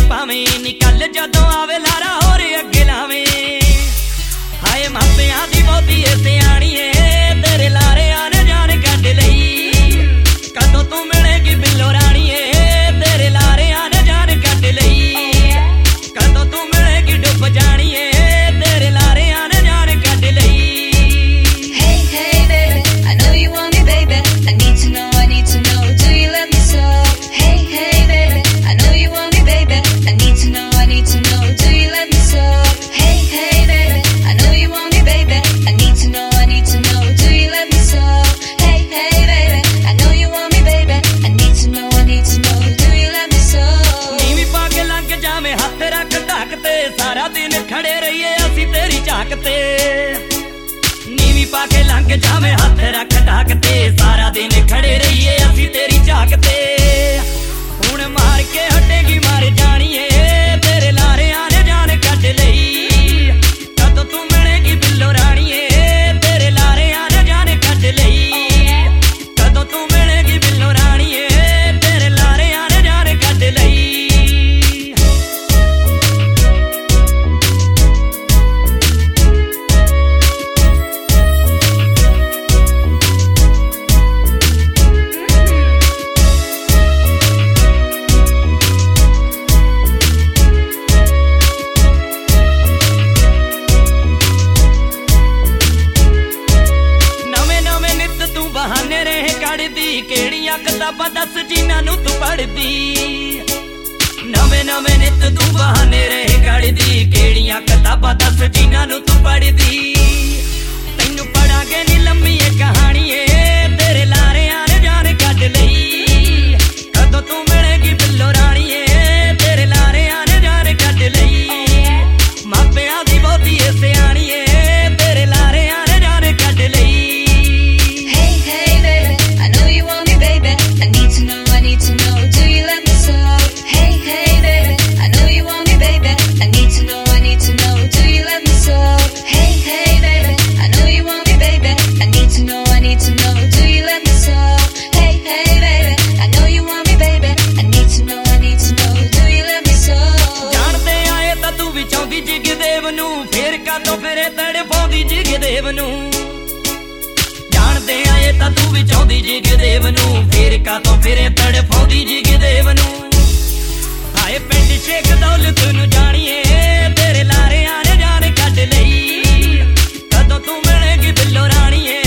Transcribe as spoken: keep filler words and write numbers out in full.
पावें नी कल जदों आवे लारा होर अगे लावें। हाय मापियां दी बहुती सियाणी ए तेरे लारे आने जान कढ लई। कदों तू मिलेगी बिल्लो रानी ए तेरे लारे आने जान कढ लई। कदों तू मिलेगी डुब जानी ए तेरे लारे आने जान कढ लई। Hey hey baby, I know you want me baby. I need to know, I need to know, do you love me so? Hey hey baby, I know you want me baby. I need to know, I need to know, do you love me so? Hey hey baby, I know you want me baby. I need to know, I need to know, do you love me so? Hey hey baby, I know you want me baby. I need to know, I need to know, do you love me so? नीवी पाके लंघ जावे हथ रख ढक ते सारा दिन खड़े रहिए असी तेरी झाक ते। नीवी पाके लंघ जावे हथ रख ढक ते सारा दिन खड़े रहिए असी तेरी झाक ते। हुण मार के हटेगी मार जानिए तेरे लारे आने जान कढ लई। कदों तू मिलेगी बिल्लो रानिए तेरे लारे आने जान कढ लई। कदों तू मिलेगी बिल्लो रानिए तेरे लारे आने जान कढ लई। बहाने रहे कढ़दी केड़ियां किताबां दस जिन्हां नूं तू पढ़दी। नवे नवे नित तू बहाने रहे कढ़दी केड़ियां किताबां दस जिन्हां नूं तू पढ़दी। तैनू पढ़ांगे नी लम्मी ए कहानी ए तेरे लारे आने जान कढ लई। कदों तू मिलेगी बिल्लो रानी ए तेरे लारे आने जान कढ लई। मापियां दी बहुती सियाणी ए तेरे लारे आने जान कढ लई। Hey baby, I know you want me baby. I need to know, I need to know, do you love me so? Hey hey baby, I know you want me baby. I need to know, I need to know, do you love me so? Hey hey baby, I know you want me baby. I need to know, I need to know, do you love me so? Hey hey baby, I know you want me baby. I need to know, I need to know, do you love me so? जानते आए तां तू भी चाहुंदी zig देव नूं फिर कातों फिरे तड़पाउंदी zig देव नूं। जानते आए तां तू भी चाहुंदी जिग देव नूं फिर कातों फिरे तड़पाउंदी जिग देव नूं। हाय पिंड शेख दौलत नूं जाणीए तेरे लारे आने जान कढ लई। कदों तू मिलेगी बिल्लो रानीए